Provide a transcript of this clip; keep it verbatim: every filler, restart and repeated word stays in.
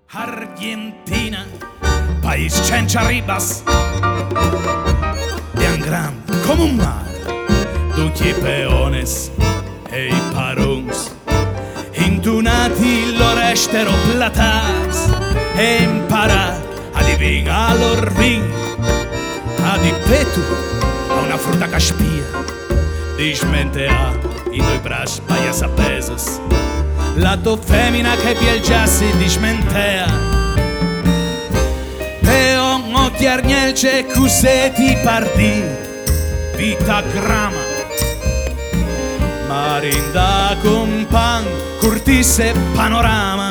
Argentina, país senza ribas, bien grande como un mar, duchi peones e i parons, intunati l'orestero platas, e impara a divinare l'orvin, a di petu, a una fruta che spia, dismentea in due braccia paias appesos. La tua femmina che pielgiassi dismentea Peo motti arnielce cuseti pardi Vita grama Marinda compan curtisse panorama